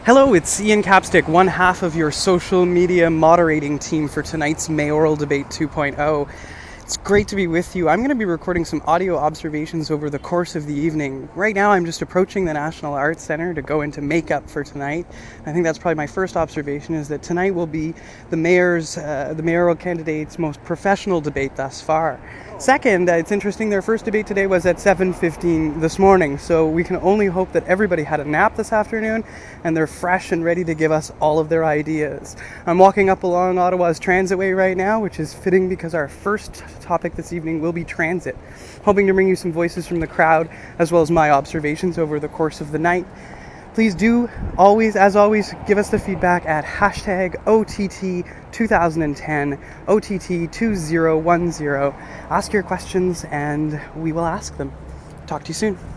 Hello, it's Ian Capstick, one half of your social media moderating team for tonight's Mayoral Debate 2.0. It's great to be with you. I'm going to be recording some audio observations over the course of the evening. Right now, I'm just approaching the National Arts Centre to go into makeup for tonight. I think that's probably my first observation, is that tonight will be the mayoral candidate's most professional debate thus far. Second, it's interesting, their first debate today was at 7:15 this morning, so we can only hope that everybody had a nap this afternoon and they're fresh and ready to give us all of their ideas. I'm walking up along Ottawa's Transitway right now, which is fitting because our first topic this evening will be transit. Hoping to bring you some voices from the crowd as well as my observations over the course of the night. Please do always, as always, give us the feedback at hashtag OTT2010, OTT2010. Ask your questions and we will ask them. Talk to you soon.